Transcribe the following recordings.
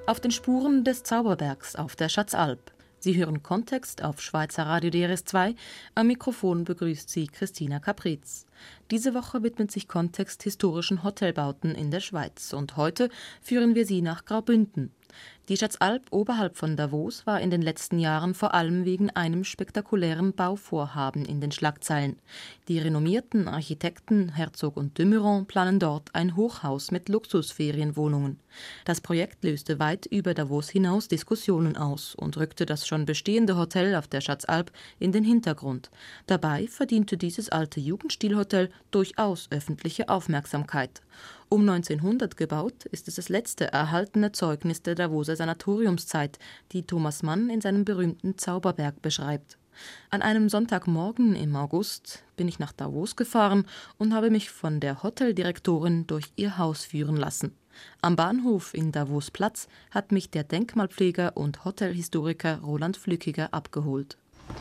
Auf den Spuren des Zauberbergs auf der Schatzalp. Sie hören Kontext auf Schweizer Radio DRS2. Am Mikrofon begrüßt Sie Christina Capriz. Diese Woche widmet sich Kontext historischen Hotelbauten in der Schweiz. Und heute führen wir Sie nach Graubünden. Die Schatzalp oberhalb von Davos war in den letzten Jahren vor allem wegen einem spektakulären Bauvorhaben in den Schlagzeilen. Die renommierten Architekten Herzog und de Meuron planen dort ein Hochhaus mit Luxusferienwohnungen. Das Projekt löste weit über Davos hinaus Diskussionen aus und rückte das schon bestehende Hotel auf der Schatzalp in den Hintergrund. Dabei verdiente dieses alte Jugendstilhotel durchaus öffentliche Aufmerksamkeit. Um 1900 gebaut, ist es das letzte erhaltene Zeugnis der Davoser Sanatoriumszeit, die Thomas Mann in seinem berühmten Zauberberg beschreibt. An einem Sonntagmorgen im August bin ich nach Davos gefahren und habe mich von der Hoteldirektorin durch ihr Haus führen lassen. Am Bahnhof in Davos Platz hat mich der Denkmalpfleger und Hotelhistoriker Roland Flückiger abgeholt.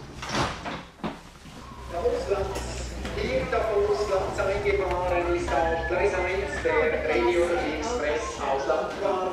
Hier Davos Platz eingefahren ist auch Gleis 1 der Region Express Auslandbahn.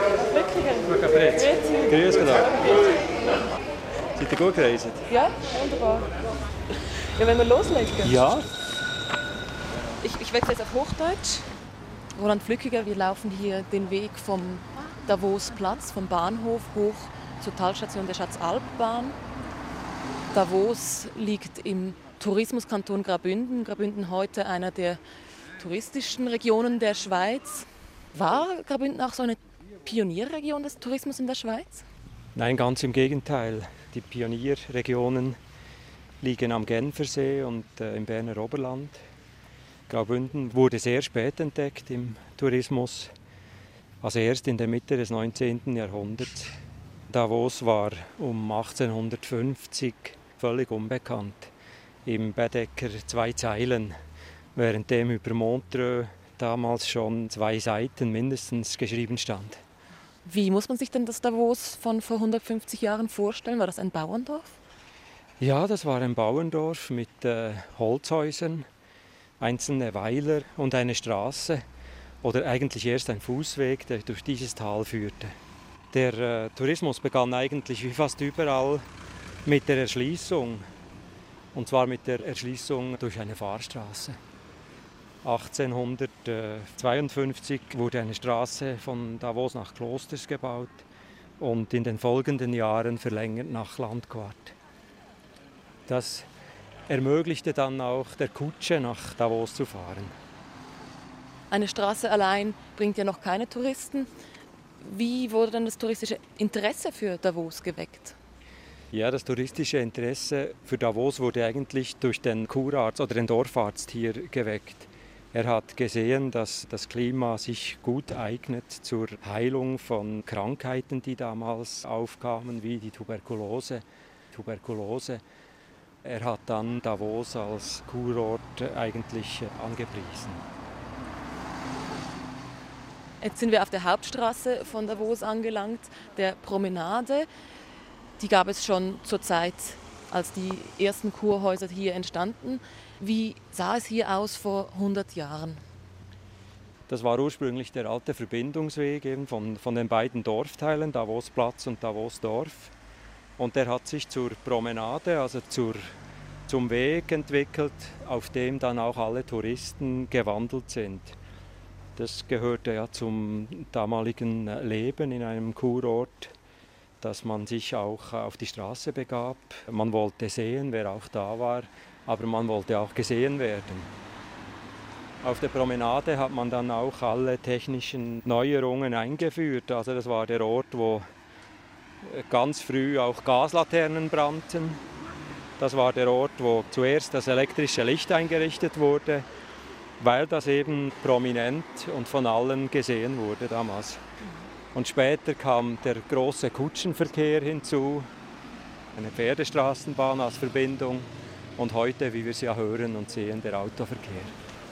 Grüß Gott. Seid ihr gut gereist? Ja, wunderbar. Ja, wenn wir loslegen? Ja. Ich wechsle jetzt auf Hochdeutsch. Roland Flückiger, wir laufen hier den Weg vom Davos-Platz, vom Bahnhof hoch zur Talstation der Schatzalpbahn. Davos liegt im Tourismuskanton Graubünden. Graubünden heute einer der touristischen Regionen der Schweiz. War Graubünden auch so eine Pionierregion des Tourismus in der Schweiz? Nein, ganz im Gegenteil. Die Pionierregionen liegen am Genfersee und im Berner Oberland. Graubünden wurde sehr spät entdeckt im Tourismus, also erst in der Mitte des 19. Jahrhunderts. Davos war um 1850 völlig unbekannt. Im Baedeker 2 Zeilen, währenddem über Montreux damals schon 2 Seiten mindestens geschrieben stand. Wie muss man sich denn das Davos von vor 150 Jahren vorstellen? War das ein Bauerndorf? Ja, das war ein Bauerndorf mit Holzhäusern, einzelne Weiler und eine Straße oder eigentlich erst ein Fußweg, der durch dieses Tal führte. Der Tourismus begann eigentlich wie fast überall mit der Erschließung, und zwar mit der Erschließung durch eine Fahrstraße. 1852 wurde eine Straße von Davos nach Klosters gebaut und in den folgenden Jahren verlängert nach Landquart. Das ermöglichte dann auch der Kutsche nach Davos zu fahren. Eine Straße allein bringt ja noch keine Touristen. Wie wurde dann das touristische Interesse für Davos geweckt? Ja, das touristische Interesse für Davos wurde eigentlich durch den Kurarzt oder den Dorfarzt hier geweckt. Er hat gesehen, dass das Klima sich gut eignet zur Heilung von Krankheiten, die damals aufkamen, wie die Tuberkulose. Er hat dann Davos als Kurort eigentlich angepriesen. Jetzt sind wir auf der Hauptstraße von Davos angelangt, der Promenade. Die gab es schon zur Zeit, als die ersten Kurhäuser hier entstanden. Wie sah es hier aus vor 100 Jahren? Das war ursprünglich der alte Verbindungsweg eben von den beiden Dorfteilen, Davosplatz und Davosdorf. Und der hat sich zur Promenade, also zum Weg entwickelt, auf dem dann auch alle Touristen gewandelt sind. Das gehörte ja zum damaligen Leben in einem Kurort, dass man sich auch auf die Straße begab. Man wollte sehen, wer auch da war, aber man wollte auch gesehen werden. Auf der Promenade hat man dann auch alle technischen Neuerungen eingeführt. Also das war der Ort, wo ganz früh auch Gaslaternen brannten. Das war der Ort, wo zuerst das elektrische Licht eingerichtet wurde, weil das eben prominent und von allen gesehen wurde damals. Und später kam der große Kutschenverkehr hinzu, eine Pferdestraßenbahn als Verbindung und heute, wie wir es ja hören und sehen, der Autoverkehr.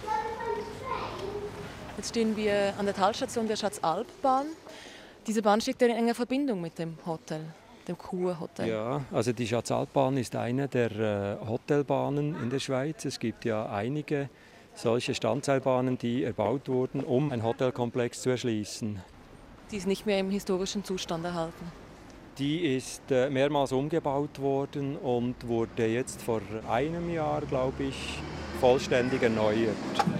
Jetzt stehen wir an der Talstation der Schatzalpbahn. Diese Bahn steht ja in enger Verbindung mit dem Hotel, dem Kurhotel. Ja, also die Schatzalpbahn ist eine der Hotelbahnen in der Schweiz. Es gibt ja einige solche Standseilbahnen, die erbaut wurden, um einen Hotelkomplex zu erschließen. Die ist nicht mehr im historischen Zustand erhalten. Die ist mehrmals umgebaut worden und wurde jetzt vor einem Jahr, glaube ich, vollständig erneuert.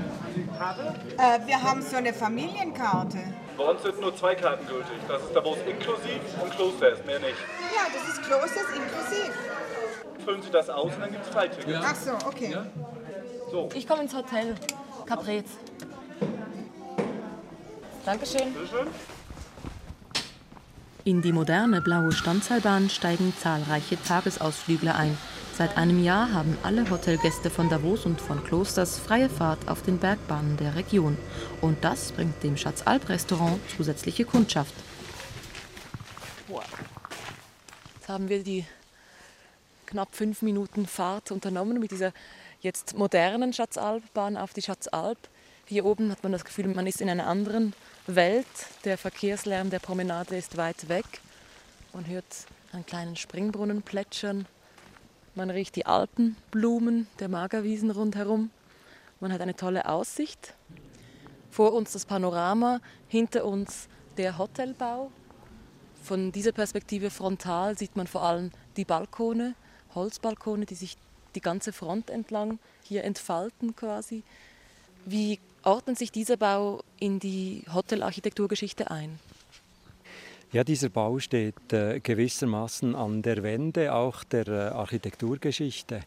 Wir haben so eine Familienkarte. Bei uns sind nur 2 Karten gültig. Das ist Davos inklusiv und Klosfest, mehr nicht. Ja, das ist Klosters inklusiv. Füllen Sie das aus und dann gibt es Freitickets. Ach so, okay. Ja? So. Ich komme ins Hotel Caprez. Dankeschön. Bitteschön. In die moderne blaue Standseilbahn steigen zahlreiche Tagesausflügler ein. Seit einem Jahr haben alle Hotelgäste von Davos und von Klosters freie Fahrt auf den Bergbahnen der Region. Und das bringt dem Schatz-Alp-Restaurant zusätzliche Kundschaft. Wow. Jetzt haben wir die knapp 5 Minuten Fahrt unternommen mit dieser jetzt modernen Schatz-Alp-Bahn auf die Schatz-Alp. Hier oben hat man das Gefühl, man ist in einer anderen Welt. Der Verkehrslärm der Promenade ist weit weg. Man hört einen kleinen Springbrunnen plätschern. Man riecht die Alpenblumen der Magerwiesen rundherum. Man hat eine tolle Aussicht. Vor uns das Panorama, hinter uns der Hotelbau. Von dieser Perspektive frontal sieht man vor allem die Balkone, Holzbalkone, die sich die ganze Front entlang hier entfalten quasi. Wie ordnet sich dieser Bau in die Hotelarchitekturgeschichte ein? Ja, dieser Bau steht gewissermaßen an der Wende auch der Architekturgeschichte.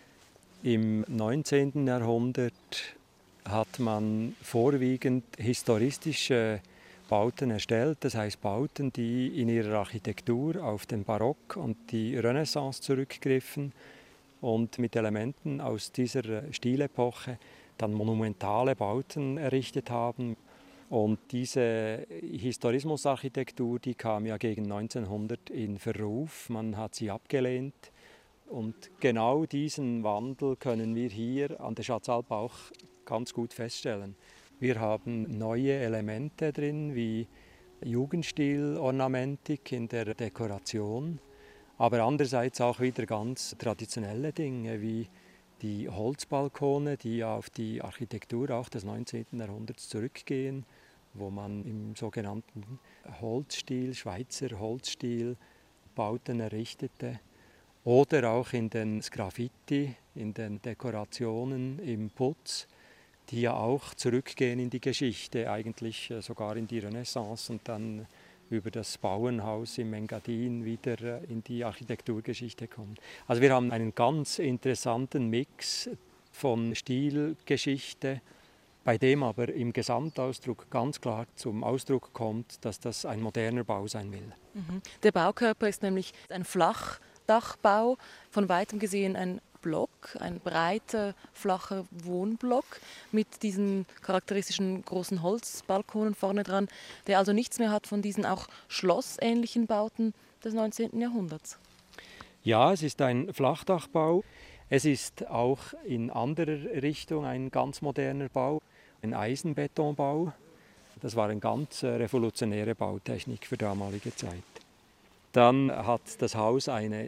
Im 19. Jahrhundert hat man vorwiegend historistische Bauten erstellt, das heißt Bauten, die in ihrer Architektur auf den Barock und die Renaissance zurückgriffen und mit Elementen aus dieser Stilepoche dann monumentale Bauten errichtet haben. Und diese Historismusarchitektur, die kam ja gegen 1900 in Verruf, man hat sie abgelehnt. Und genau diesen Wandel können wir hier an der Schatz-Alp auch ganz gut feststellen. Wir haben neue Elemente drin, wie Jugendstil-Ornamentik in der Dekoration, aber andererseits auch wieder ganz traditionelle Dinge, wie die Holzbalkone, die ja auf die Architektur auch des 19. Jahrhunderts zurückgehen, wo man im sogenannten Holzstil, Schweizer Holzstil, Bauten errichtete. Oder auch in den Graffiti, in den Dekorationen im Putz, die ja auch zurückgehen in die Geschichte, eigentlich sogar in die Renaissance und dann über das Bauernhaus im Engadin wieder in die Architekturgeschichte kommen. Also wir haben einen ganz interessanten Mix von Stilgeschichte, bei dem aber im Gesamtausdruck ganz klar zum Ausdruck kommt, dass das ein moderner Bau sein will. Der Baukörper ist nämlich ein Flachdachbau, von weitem gesehen ein Block, ein breiter, flacher Wohnblock mit diesen charakteristischen großen Holzbalkonen vorne dran, der also nichts mehr hat von diesen auch schlossähnlichen Bauten des 19. Jahrhunderts. Ja, es ist ein Flachdachbau. Es ist auch in anderer Richtung ein ganz moderner Bau, ein Eisenbetonbau. Das war eine ganz revolutionäre Bautechnik für damalige Zeit. Dann hat das Haus eine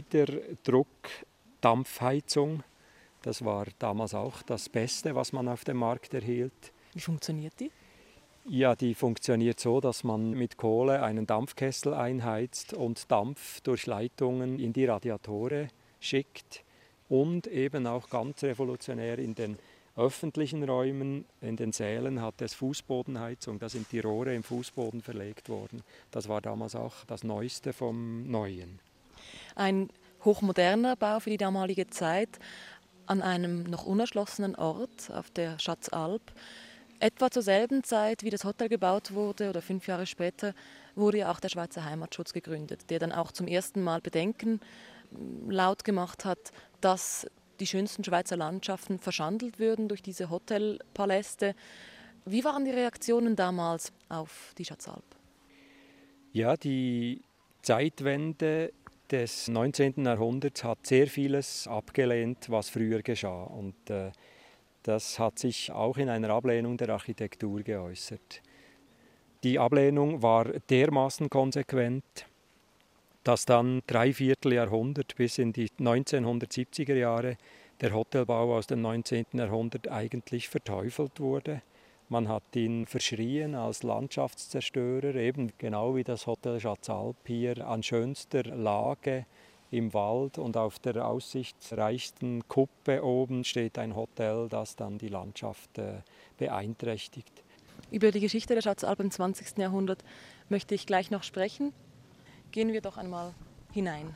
Niederdruckdampfheizung. Das war damals auch das Beste, was man auf dem Markt erhielt. Wie funktioniert die? Ja, die funktioniert so, dass man mit Kohle einen Dampfkessel einheizt und Dampf durch Leitungen in die Radiatore schickt. Und eben auch ganz revolutionär in den öffentlichen Räumen, in den Sälen hat es Fußbodenheizung. Da sind die Rohre im Fußboden verlegt worden. Das war damals auch das Neueste vom Neuen. Ein hochmoderner Bau für die damalige Zeit an einem noch unerschlossenen Ort auf der Schatz-Alp. Etwa zur selben Zeit, wie das Hotel gebaut wurde, oder 5 Jahre später, wurde ja auch der Schweizer Heimatschutz gegründet, der dann auch zum ersten Mal Bedenken laut gemacht hat, dass die schönsten Schweizer Landschaften verschandelt würden durch diese Hotelpaläste. Wie waren die Reaktionen damals auf die Schatz-Alp? Ja, die Zeitwende des 19. Jahrhunderts hat sehr vieles abgelehnt, was früher geschah. Und das hat sich auch in einer Ablehnung der Architektur geäußert. Die Ablehnung war dermaßen konsequent, dass dann 3/4 Jahrhundert bis in die 1970er Jahre der Hotelbau aus dem 19. Jahrhundert eigentlich verteufelt wurde. Man hat ihn verschrien als Landschaftszerstörer, eben genau wie das Hotel Schatzalp hier an schönster Lage im Wald, und auf der aussichtsreichsten Kuppe oben steht ein Hotel, das dann die Landschaft beeinträchtigt. Über die Geschichte der Schatzalp im 20. Jahrhundert möchte ich gleich noch sprechen. Gehen wir doch einmal hinein.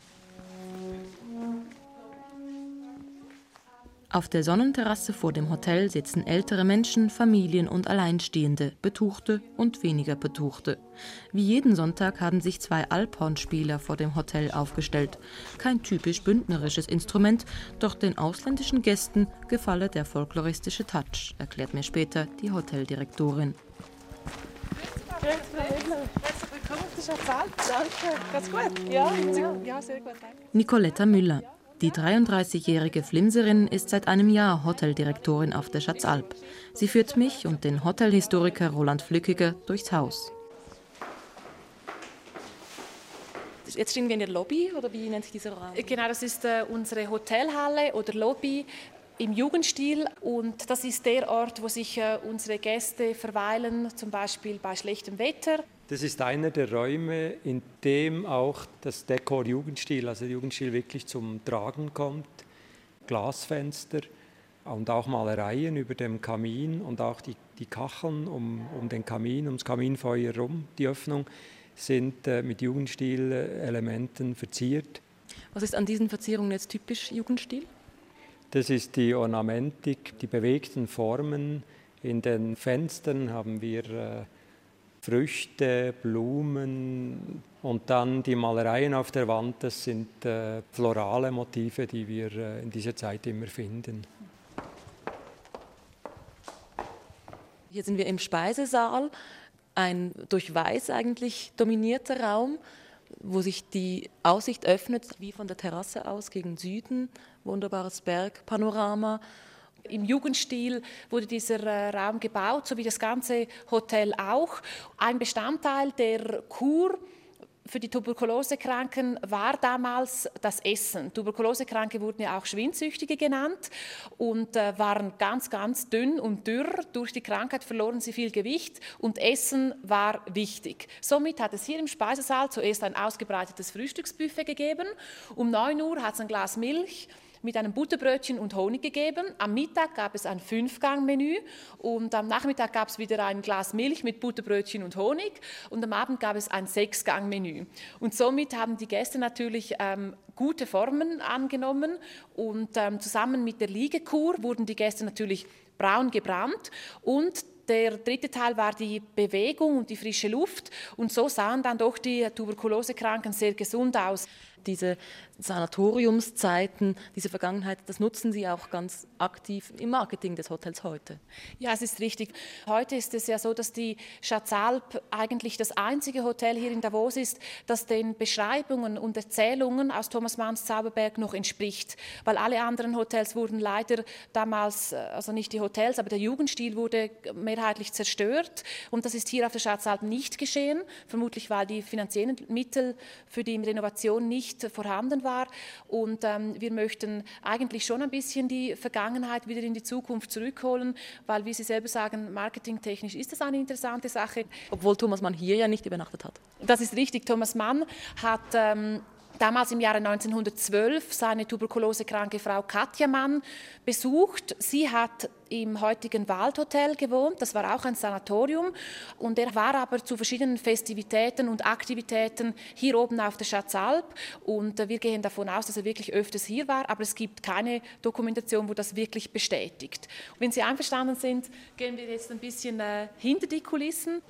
Auf der Sonnenterrasse vor dem Hotel sitzen ältere Menschen, Familien und Alleinstehende, Betuchte und weniger Betuchte. Wie jeden Sonntag haben sich 2 Alphornspieler vor dem Hotel aufgestellt. Kein typisch bündnerisches Instrument, doch den ausländischen Gästen gefalle der folkloristische Touch, erklärt mir später die Hoteldirektorin. Herzlich willkommen auf der Schatzalp. Danke. Ganz gut? Ja, sehr gut. Danke. Nicoletta Müller. Die 33-jährige Flimserin ist seit einem Jahr Hoteldirektorin auf der Schatzalp. Sie führt mich und den Hotelhistoriker Roland Flückiger durchs Haus. Jetzt stehen wir in der Lobby, oder wie nennt sich dieser Raum? Genau, das ist unsere Hotelhalle oder Lobby im Jugendstil. Und das ist der Ort, wo sich unsere Gäste verweilen, zum Beispiel bei schlechtem Wetter. Das ist einer der Räume, in dem auch das Dekor Jugendstil, also der Jugendstil wirklich zum Tragen kommt. Glasfenster und auch Malereien über dem Kamin und auch die Kacheln um den Kamin, ums Kaminfeuer herum, die Öffnung, sind mit Jugendstilelementen verziert. Was ist an diesen Verzierungen jetzt typisch Jugendstil? Das ist die Ornamentik, die bewegten Formen. In den Fenstern haben wir Früchte, Blumen und dann die Malereien auf der Wand, das sind florale Motive, die wir in dieser Zeit immer finden. Hier sind wir im Speisesaal, ein durch Weiß eigentlich dominierter Raum, wo sich die Aussicht öffnet, wie von der Terrasse aus gegen Süden, wunderbares Bergpanorama. Im Jugendstil wurde dieser Raum gebaut, so wie das ganze Hotel auch. Ein Bestandteil der Kur für die Tuberkulosekranken war damals das Essen. Tuberkulosekranke wurden ja auch Schwindsüchtige genannt und waren ganz, ganz dünn und dürr. Durch die Krankheit verloren sie viel Gewicht und Essen war wichtig. Somit hat es hier im Speisesaal zuerst ein ausgebreitetes Frühstücksbuffet gegeben. Um 9 Uhr hat es ein Glas Milch mit einem Butterbrötchen und Honig gegeben. Am Mittag gab es ein 5-Gang-Menü und am Nachmittag gab es wieder ein Glas Milch mit Butterbrötchen und Honig und am Abend gab es ein 6-Gang-Menü. Und somit haben die Gäste natürlich gute Formen angenommen und zusammen mit der Liegekur wurden die Gäste natürlich braun gebrannt und der dritte Teil war die Bewegung und die frische Luft und so sahen dann doch die Tuberkulosekranken sehr gesund aus. Diese Sanatoriumszeiten, diese Vergangenheit, das nutzen Sie auch ganz aktiv im Marketing des Hotels heute. Ja, es ist richtig. Heute ist es ja so, dass die Schatzalp eigentlich das einzige Hotel hier in Davos ist, das den Beschreibungen und Erzählungen aus Thomas Manns Zauberberg noch entspricht. Weil alle anderen Hotels wurden leider damals, also nicht die Hotels, aber der Jugendstil wurde mehrheitlich zerstört. Und das ist hier auf der Schatzalp nicht geschehen, vermutlich weil die finanziellen Mittel für die Renovation nicht vorhanden war und wir möchten eigentlich schon ein bisschen die Vergangenheit wieder in die Zukunft zurückholen, weil, wie Sie selber sagen, marketingtechnisch ist das eine interessante Sache. Obwohl Thomas Mann hier ja nicht übernachtet hat. Das ist richtig. Thomas Mann hat damals im Jahre 1912 seine tuberkulosekranke Frau Katja Mann besucht. Sie hat im heutigen Waldhotel gewohnt, das war auch ein Sanatorium und er war aber zu verschiedenen Festivitäten und Aktivitäten hier oben auf der Schatzalp und wir gehen davon aus, dass er wirklich öfters hier war, aber es gibt keine Dokumentation, wo das wirklich bestätigt. Wenn Sie einverstanden sind, gehen wir jetzt ein bisschen hinter die Kulissen.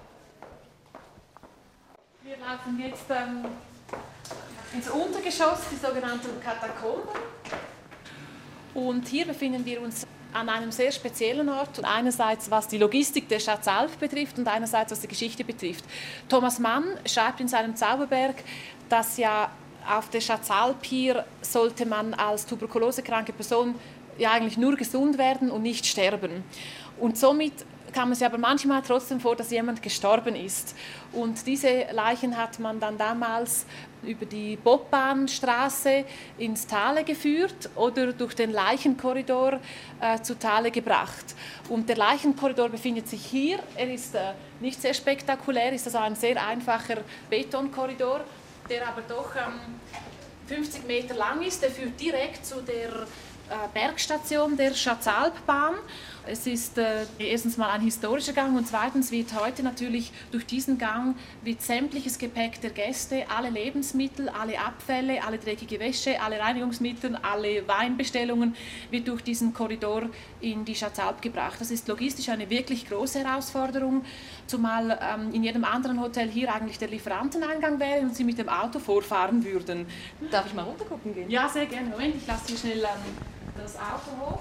Wir laufen jetzt ins Untergeschoss, die sogenannten Katakomben. Und hier befinden wir uns an einem sehr speziellen Ort. Einerseits was die Logistik der Schatzalp betrifft und einerseits was die Geschichte betrifft. Thomas Mann schreibt in seinem Zauberberg, dass ja auf der Schatzalp hier sollte man als tuberkulosekranke Person ja eigentlich nur gesund werden und nicht sterben. Und somit kam es ja aber manchmal trotzdem vor, dass jemand gestorben ist. Und diese Leichen hat man dann damals über die Bobbahnstraße ins Tale geführt oder durch den Leichenkorridor zu Tale gebracht. Und der Leichenkorridor befindet sich hier. Er ist nicht sehr spektakulär, ist also ein sehr einfacher Betonkorridor, der aber doch 50 Meter lang ist. Der führt direkt zu der Bergstation der Schatzalpbahn. Es ist erstens mal ein historischer Gang und zweitens wird heute natürlich durch diesen Gang wird sämtliches Gepäck der Gäste, alle Lebensmittel, alle Abfälle, alle dreckige Wäsche, alle Reinigungsmittel, alle Weinbestellungen wird durch diesen Korridor in die Schatzalp gebracht. Das ist logistisch eine wirklich große Herausforderung, zumal in jedem anderen Hotel hier eigentlich der Lieferanteneingang wäre und Sie mit dem Auto vorfahren würden. Darf ich mal runtergucken gehen? Ja, sehr gerne. Moment, ich lasse hier schnell das Auto hoch.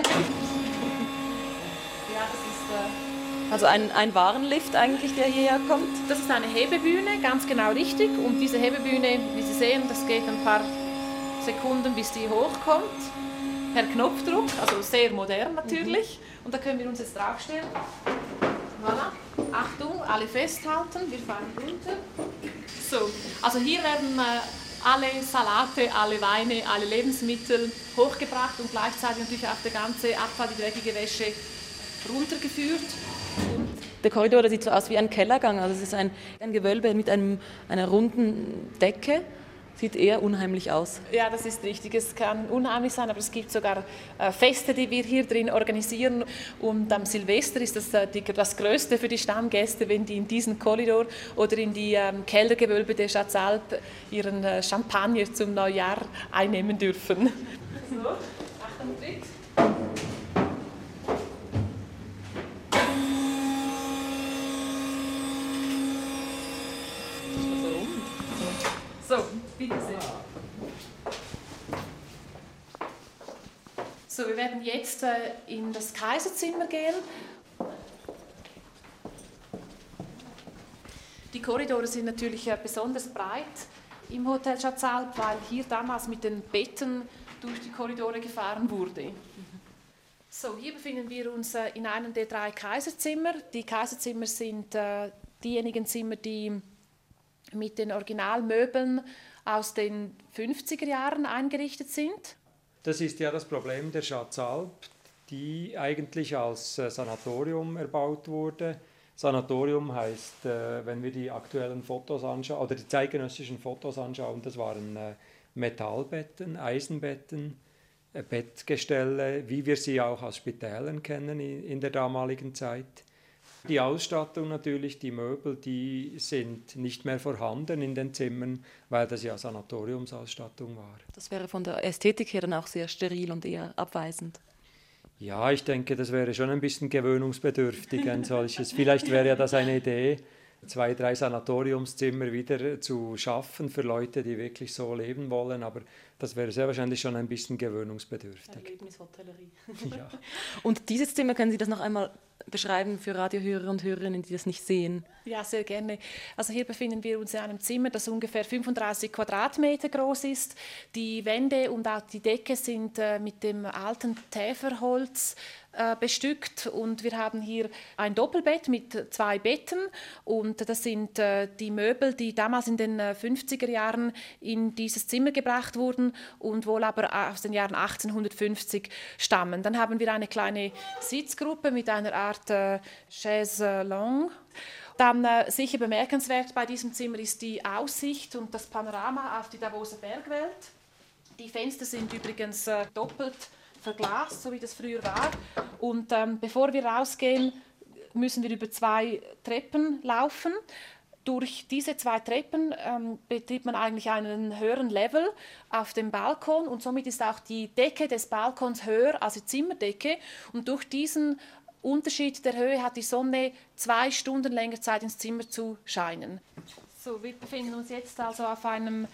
Ja, das ist also ein Warenlift eigentlich, der hierher kommt? Das ist eine Hebebühne, ganz genau richtig. Und diese Hebebühne, wie Sie sehen, das geht ein paar Sekunden, bis die hochkommt. Per Knopfdruck, also sehr modern natürlich. Und da können wir uns jetzt draufstellen. Voilà. Achtung, alle festhalten, wir fahren runter. So, also hier werden alle Salate, alle Weine, alle Lebensmittel hochgebracht und gleichzeitig natürlich auch der ganze Abfall, die dreckige Wäsche runtergeführt. Der Korridor, der sieht so aus wie ein Kellergang. Also es ist ein Gewölbe mit einer runden Decke. Sieht eher unheimlich aus. Ja, das ist richtig. Es kann unheimlich sein, aber es gibt sogar Feste, die wir hier drin organisieren. Und am Silvester ist das Größte für die Stammgäste, wenn die in diesen Korridor oder in die Kellergewölbe der Schatzalp ihren Champagner zum Neujahr einnehmen dürfen. So, Achtung, Tritt. So, bitte sehr. So, wir werden jetzt in das Kaiserzimmer gehen. Die Korridore sind natürlich besonders breit im Hotel Schatzalp, weil hier damals mit den Betten durch die Korridore gefahren wurde. So, hier befinden wir uns in einem der 3 Kaiserzimmer. Die Kaiserzimmer sind diejenigen Zimmer, die mit den Originalmöbeln aus den 50er Jahren eingerichtet sind. Das ist ja das Problem der Schatzalp, die eigentlich als Sanatorium erbaut wurde. Sanatorium heißt, wenn wir die aktuellen Fotos anschauen, oder die zeitgenössischen Fotos anschauen, das waren Metallbetten, Eisenbetten, Bettgestelle, wie wir sie auch aus Spitälern kennen in der damaligen Zeit. Die Ausstattung natürlich, die Möbel, die sind nicht mehr vorhanden in den Zimmern, weil das ja Sanatoriumsausstattung war. Das wäre von der Ästhetik her dann auch sehr steril und eher abweisend. Ja, ich denke, das wäre schon ein bisschen gewöhnungsbedürftig, ein solches. Vielleicht wäre ja das eine Idee, 2, 3 Sanatoriumszimmer wieder zu schaffen für Leute, die wirklich so leben wollen, aber das wäre sehr wahrscheinlich schon ein bisschen gewöhnungsbedürftig. Erlebnishotellerie. Ja. Und dieses Zimmer, können Sie das noch einmal beschreiben für Radiohörer und Hörerinnen, die das nicht sehen? Ja, sehr gerne. Also hier befinden wir uns in einem Zimmer, das ungefähr 35 Quadratmeter groß ist. Die Wände und auch die Decke sind mit dem alten Täferholz bestückt und wir haben hier ein Doppelbett mit 2 Betten und das sind die Möbel, die damals in den 50er Jahren in dieses Zimmer gebracht wurden und wohl aber aus den Jahren 1850 stammen. Dann haben wir eine kleine Sitzgruppe mit einer Art Chaise longue. Dann sicher bemerkenswert bei diesem Zimmer ist die Aussicht und das Panorama auf die Davoser Bergwelt. Die Fenster sind übrigens doppelt verglast, so wie das früher war. Und bevor wir rausgehen, müssen wir über 2 Treppen laufen. Durch diese 2 Treppen betritt man eigentlich einen höheren Level auf dem Balkon und somit ist auch die Decke des Balkons höher als die Zimmerdecke. Und durch diesen Unterschied der Höhe hat die Sonne 2 Stunden länger Zeit ins Zimmer zu scheinen. So, wir befinden uns jetzt also auf einem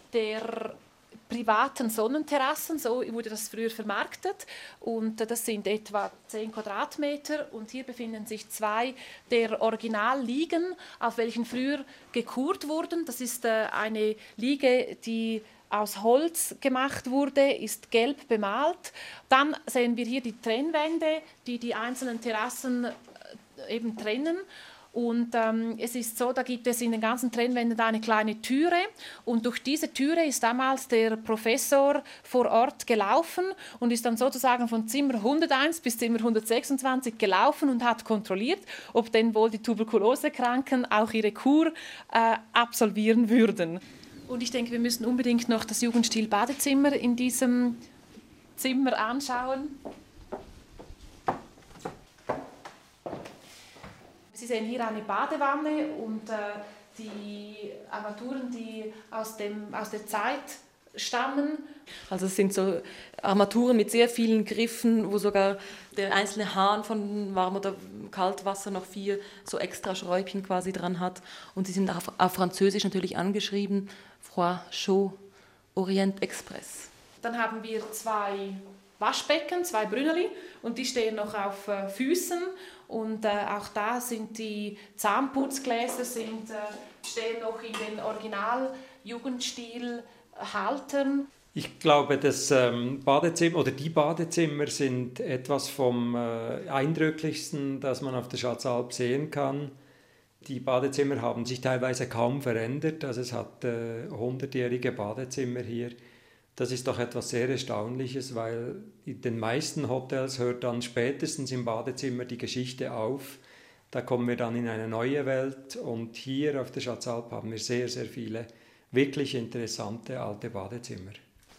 der privaten Sonnenterrassen, so wurde das früher vermarktet und das sind etwa 10 Quadratmeter und hier befinden sich 2 der Originalliegen, auf welchen früher gekurrt wurden. Das ist eine Liege, die aus Holz gemacht wurde, ist gelb bemalt. Dann sehen wir hier die Trennwände, die die einzelnen Terrassen eben trennen. Und es ist so, da gibt es in den ganzen Trennwänden eine kleine Türe und durch diese Türe ist damals der Professor vor Ort gelaufen und ist dann sozusagen von Zimmer 101 bis Zimmer 126 gelaufen und hat kontrolliert, ob denn wohl die Tuberkulosekranken auch ihre Kur absolvieren würden. Und ich denke, wir müssen unbedingt noch das Jugendstil-Badezimmer in diesem Zimmer anschauen. Sie sehen hier eine Badewanne und die Armaturen, die aus der Zeit stammen. Also es sind so Armaturen mit sehr vielen Griffen, wo sogar der einzelne Hahn von Warm- oder Kaltwasser noch 4 so extra Schräubchen quasi dran hat. Und sie sind auf Französisch natürlich angeschrieben, Froid, Chaud, Orient Express. Dann haben wir 2 Waschbecken, 2 Brünneli und die stehen noch auf Füßen. Und auch da sind die Zahnputzgläser stehen noch in den Original-Jugendstil-Haltern. Ich glaube, das Badezimmer oder die Badezimmer sind etwas vom Eindrücklichsten, das man auf der Schatzalp sehen kann. Die Badezimmer haben sich teilweise kaum verändert, also es hat 100-jährige Badezimmer hier. Das ist doch etwas sehr Erstaunliches, weil in den meisten Hotels hört dann spätestens im Badezimmer die Geschichte auf. Da kommen wir dann in eine neue Welt und hier auf der Schatzalp haben wir sehr, sehr viele wirklich interessante alte Badezimmer.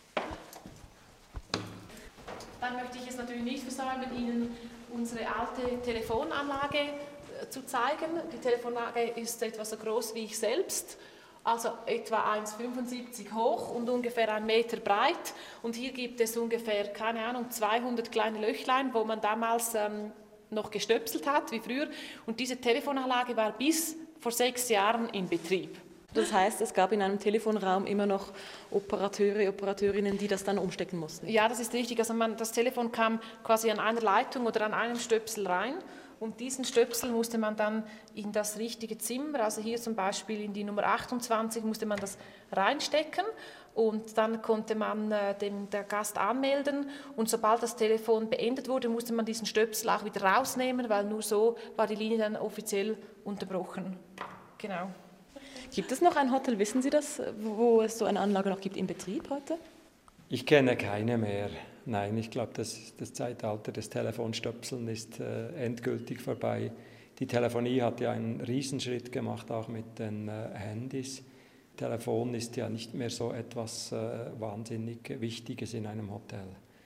Dann möchte ich es natürlich nicht versäumen, Ihnen unsere alte Telefonanlage zu zeigen. Die Telefonanlage ist etwa so groß wie ich selbst. Also etwa 1,75 hoch und ungefähr 1 Meter breit. Und hier gibt es ungefähr, 200 kleine Löchlein, wo man damals noch gestöpselt hat, wie früher. Und diese Telefonanlage war bis vor 6 Jahren in Betrieb. Das heißt, es gab in einem Telefonraum immer noch Operateure, Operateurinnen, die das dann umstecken mussten? Ja, das ist richtig. Also das Telefon kam quasi an einer Leitung oder an einem Stöpsel rein. Und diesen Stöpsel musste man dann in das richtige Zimmer, also hier zum Beispiel in die Nummer 28, musste man das reinstecken und dann konnte man der Gast anmelden und sobald das Telefon beendet wurde, musste man diesen Stöpsel auch wieder rausnehmen, weil nur so war die Linie dann offiziell unterbrochen. Genau. Gibt es noch ein Hotel, wissen Sie das, wo es so eine Anlage noch gibt in Betrieb heute? Ich kenne keine mehr. Nein, ich glaube, das Zeitalter des Telefonstöpseln ist endgültig vorbei. Die Telefonie hat ja einen Riesenschritt gemacht, auch mit den Handys. Telefon ist ja nicht mehr so etwas wahnsinnig Wichtiges in einem Hotel.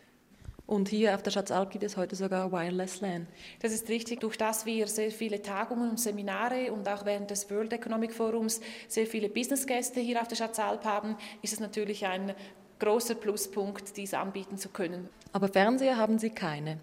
Und hier auf der Schatzalp gibt es heute sogar Wireless LAN. Das ist richtig, durch das wir sehr viele Tagungen und Seminare und auch während des World Economic Forums sehr viele Businessgäste hier auf der Schatzalp haben, ist es natürlich ein großer Pluspunkt, dies anbieten zu können. Aber Fernseher haben Sie keine?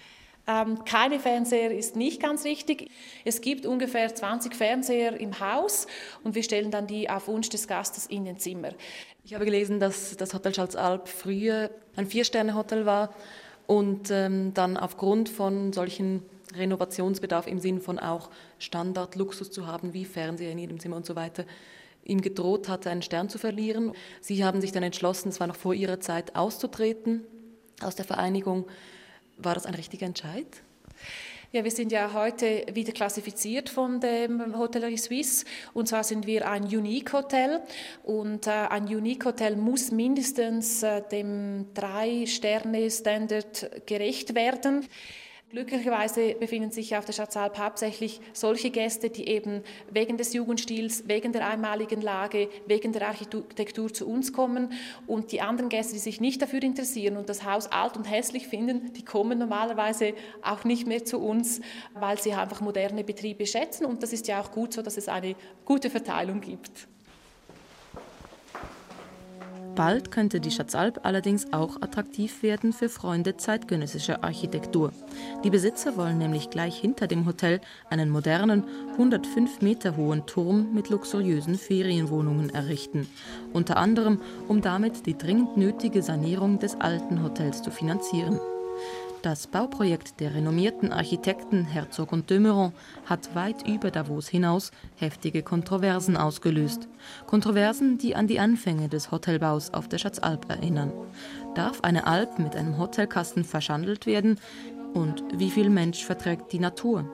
Keine Fernseher ist nicht ganz richtig. Es gibt ungefähr 20 Fernseher im Haus und wir stellen dann die auf Wunsch des Gastes in den Zimmer. Ich habe gelesen, dass das Hotel Schatzalp früher ein 4-Sterne-Hotel war und dann aufgrund von solchen Renovationsbedarf im Sinn von auch Standardluxus zu haben, wie Fernseher in jedem Zimmer und so weiter, ihm gedroht hatte, einen Stern zu verlieren. Sie haben sich dann entschlossen, es war noch vor Ihrer Zeit, auszutreten aus der Vereinigung. War das ein richtiger Entscheid? Ja, wir sind ja heute wieder klassifiziert von dem Hotellerie Suisse. Und zwar sind wir ein Unique Hotel. Und ein Unique Hotel muss mindestens dem 3-Sterne-Standard gerecht werden. Glücklicherweise befinden sich auf der Schatzalp hauptsächlich solche Gäste, die eben wegen des Jugendstils, wegen der einmaligen Lage, wegen der Architektur zu uns kommen. Und die anderen Gäste, die sich nicht dafür interessieren und das Haus alt und hässlich finden, die kommen normalerweise auch nicht mehr zu uns, weil sie einfach moderne Betriebe schätzen. Und das ist ja auch gut so, dass es eine gute Verteilung gibt. Bald könnte die Schatzalp allerdings auch attraktiv werden für Freunde zeitgenössischer Architektur. Die Besitzer wollen nämlich gleich hinter dem Hotel einen modernen, 105 Meter hohen Turm mit luxuriösen Ferienwohnungen errichten. Unter anderem, um damit die dringend nötige Sanierung des alten Hotels zu finanzieren. Das Bauprojekt der renommierten Architekten Herzog und de Meuron hat weit über Davos hinaus heftige Kontroversen ausgelöst. Kontroversen, die an die Anfänge des Hotelbaus auf der Schatzalp erinnern. Darf eine Alp mit einem Hotelkasten verschandelt werden? Und wie viel Mensch verträgt die Natur?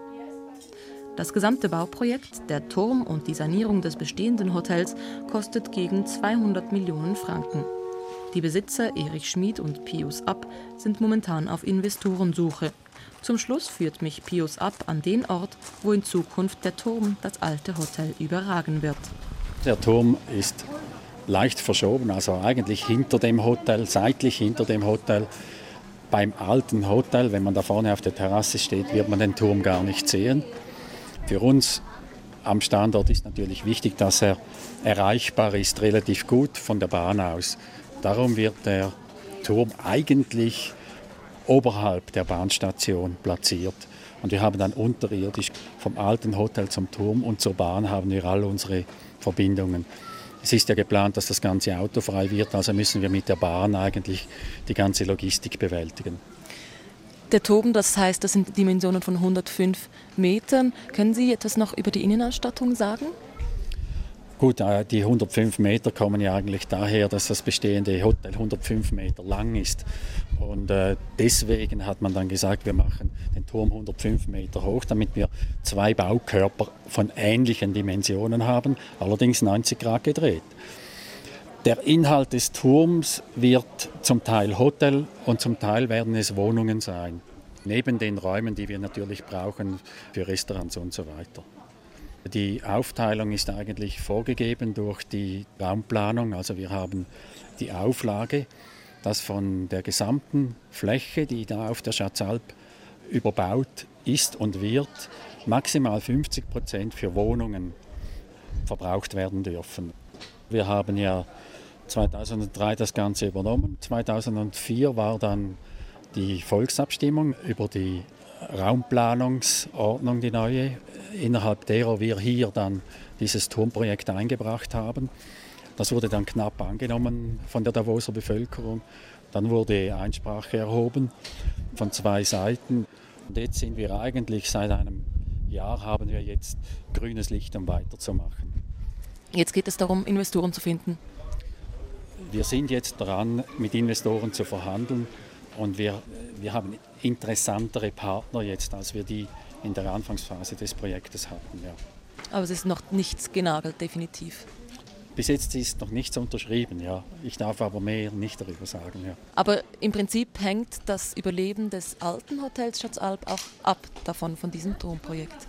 Das gesamte Bauprojekt, der Turm und die Sanierung des bestehenden Hotels kostet gegen 200 Millionen Franken. Die Besitzer Erich Schmid und Pius App sind momentan auf Investorensuche. Zum Schluss führt mich Pius App an den Ort, wo in Zukunft der Turm das alte Hotel überragen wird. Der Turm ist leicht verschoben, also eigentlich hinter dem Hotel, seitlich hinter dem Hotel. Beim alten Hotel, wenn man da vorne auf der Terrasse steht, wird man den Turm gar nicht sehen. Für uns am Standort ist natürlich wichtig, dass er erreichbar ist, relativ gut von der Bahn aus. Darum wird der Turm eigentlich oberhalb der Bahnstation platziert. Und wir haben dann unterirdisch vom alten Hotel zum Turm und zur Bahn haben wir all unsere Verbindungen. Es ist ja geplant, dass das Ganze autofrei wird, also müssen wir mit der Bahn eigentlich die ganze Logistik bewältigen. Der Turm, das heißt, das sind Dimensionen von 105 Metern. Können Sie etwas noch über die Innenausstattung sagen? Gut, die 105 Meter kommen ja eigentlich daher, dass das bestehende Hotel 105 Meter lang ist. Und deswegen hat man dann gesagt, wir machen den Turm 105 Meter hoch, damit wir zwei Baukörper von ähnlichen Dimensionen haben, allerdings 90 Grad gedreht. Der Inhalt des Turms wird zum Teil Hotel und zum Teil werden es Wohnungen sein. Neben den Räumen, die wir natürlich brauchen für Restaurants und so weiter. Die Aufteilung ist eigentlich vorgegeben durch die Raumplanung. Also wir haben die Auflage, dass von der gesamten Fläche, die da auf der Schatzalp überbaut ist und wird, maximal 50% für Wohnungen verbraucht werden dürfen. Wir haben ja 2003 das Ganze übernommen. 2004 war dann die Volksabstimmung über die Raumplanungsordnung, die neue, innerhalb derer wir hier dann dieses Turmprojekt eingebracht haben. Das wurde dann knapp angenommen von der Davoser Bevölkerung. Dann wurde Einsprache erhoben von zwei Seiten. Und jetzt sind wir eigentlich, seit einem Jahr haben wir jetzt grünes Licht, um weiterzumachen. Jetzt geht es darum, Investoren zu finden. Wir sind jetzt dran, mit Investoren zu verhandeln. Und wir haben interessantere Partner jetzt, als wir die in der Anfangsphase des Projektes hatten. Ja. Aber es ist noch nichts genagelt, definitiv. Bis jetzt ist noch nichts unterschrieben, ja. Ich darf aber mehr nicht darüber sagen. Ja. Aber im Prinzip hängt das Überleben des alten Hotels Schatzalp auch ab davon, von diesem Turmprojekt.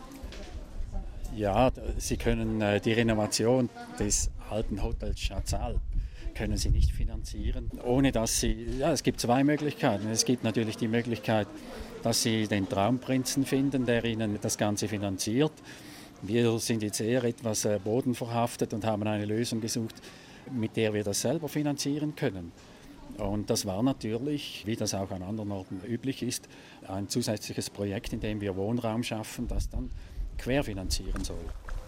Ja, Sie können die Renovation des alten Hotels Schatzalp können Sie nicht finanzieren, ohne dass Sie, ja, es gibt zwei Möglichkeiten. Es gibt natürlich die Möglichkeit, dass Sie den Traumprinzen finden, der Ihnen das Ganze finanziert. Wir sind jetzt eher etwas bodenverhaftet und haben eine Lösung gesucht, mit der wir das selber finanzieren können. Und das war natürlich, wie das auch an anderen Orten üblich ist, ein zusätzliches Projekt, in dem wir Wohnraum schaffen, das dann querfinanzieren soll.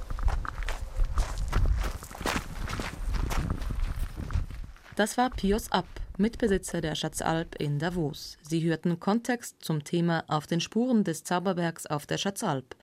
Das war Pius App, Mitbesitzer der Schatzalp in Davos. Sie hörten Kontext zum Thema Auf den Spuren des Zauberbergs auf der Schatzalp.